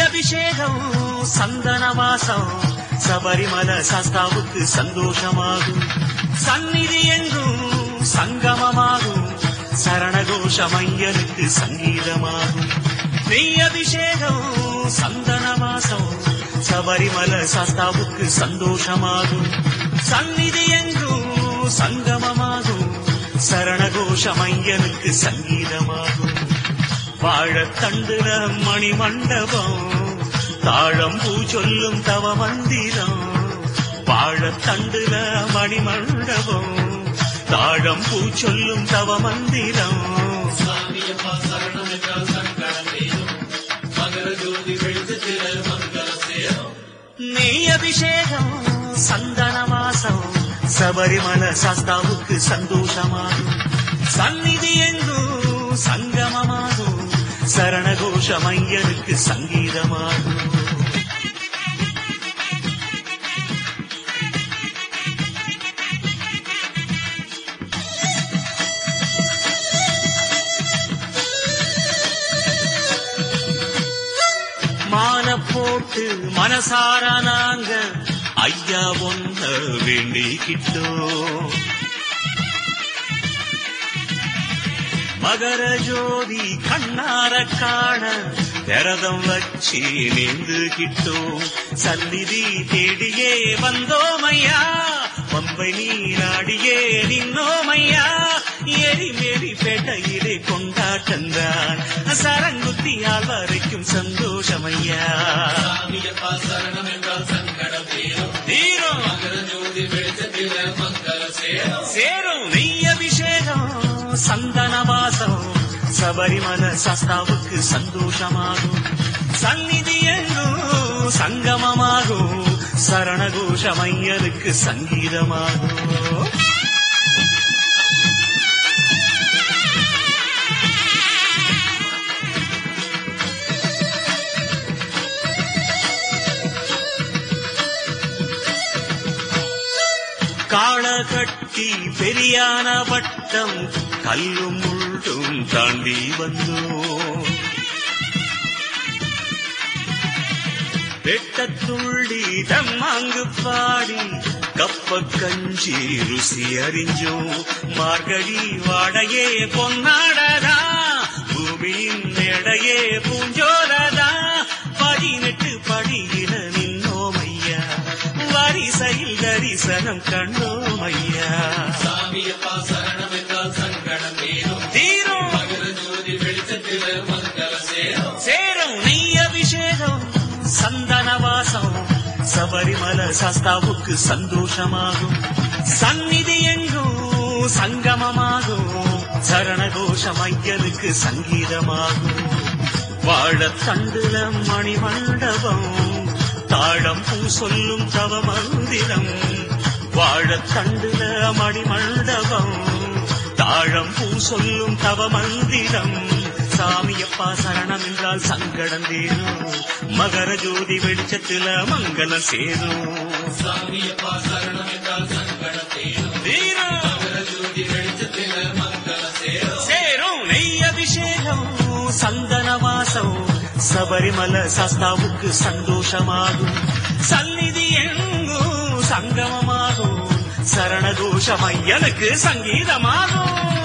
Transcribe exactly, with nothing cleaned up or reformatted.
அபிஷேகம் சந்தன வாசம் சபரிமல சாஸ்தாவுக்கு சந்தோஷமாகும். சந்நிதி எங்கும் சங்கமமாகும். சரணகோஷம் ஐயனுக்கு சங்கீதமாகும். நெய் அபிஷேகம் சந்தன வாசம் சபரிமல சாஸ்தாவுக்கு சந்தோஷமாகும். சந்நிதி எங்கும் சங்கமமாகும். சரணகோஷம் ஐயனுக்கு சங்கீதமாகும். வாழத்தண்டுல மணி மண்டபம் தாழம் பூ சொல்லும் தவ மந்திரம். வாழத்தண்டுல மணி மண்டபம் தாழம் பூ சொல்லும் தவ மந்திரம். நெய் அபிஷேகம் சந்தன வாசம் சபரிமல சாஸ்தாவுக்கு சந்தோஷமாகும். சந்நிதி எங்கும் சங்கமமாகும். சரணகோஷம் ஐயனுக்கு சங்கீதமாகும். மான போட்டு மனசார நாங்க ஐயா ஒன்ன வேண்டிக்கிட்டோம். மகர ஜோதி கண்ணார காண விரதம் வச்சு நீந்துகிட்டோம். சந்நிதி தேடியே வந்தோமையா. பம்பை நீராடியே நின்னோமையா. எரி மேரி பேட்டையிலே கொண்டாட்டந்தான். சரங்குத்தியால் வரைக்கும் சந்தோஷமையா. சரணம் என்றால் சங்கடம் தீரும். மகர ஜோதி வெளிச்சத்தில மங்கள சேரும். சேரும் நெய் அபிஷேகம் சந்தன வாசம் சபரிமல சாஸ்தாவுக்கு சந்தோஷமாகும். சந்நிதி எங்கும் சங்கமமாகும். சரணகோஷம் ஐயனுக்கு சங்கீதமாகும். காள கட்டி பெரியான வட்டம் கல்லும் முள்ளும் தாண்டி வந்தோம். வெட்டத்துள்ளி தம்மாங்கு பாடி கப்ப கஞ்சி ருசி அறிஞ்சோம். மார்கழி வாடையே பொன்னாடதா. பூமியின் எடையே பூஞ்சோலதா. பதினெட்டு படியில நின்னோமையா. வரிசையில் தரிசனம் கண்டோமையா. சாமியப்பா சரணம் என்றால் சங்கடம் தீரும். மகர ஜோதி வெளிச்சத்தில மங்கள சேரும். சேரும் நெய் அபிஷேகம் சந்தன வாசம் சபரிமல சாஸ்தாவுக்கு சந்தோஷமாகும். சந்நிதி எங்கும் சங்கமமாகும். சரணகோஷம் ஐயனுக்கு சங்கீதமாகும். வாழத்தண்டுல மணி மண்டபம் தாழம் பூ சொல்லும் தவ மந்திரம். வாழத்தண்டுல மணி மண்டபம் தாழம் பூ சொல்லும் தவ மந்திரம். சாமியப்பா சரணம் என்றால் சங்கடம் தீரும். மகர ஜோதி வெளிச்சத்தில மங்களம் சேரும். சாமியப்பா சரணம் என்றால் சங்கடம் தீரும். மகர ஜோதி வெளிச்சத்தில மங்களம் சேரும். சேரும் நெய் அபிஷேகம் சந்தன வாசம் சபரிமல சாஸ்தாவுக்கு சந்தோஷமாகும். சந்நிதி எங்கும் சங்கமமாகும். சரணகோஷம் ஐயனுக்கு சங்கீதமாகும்.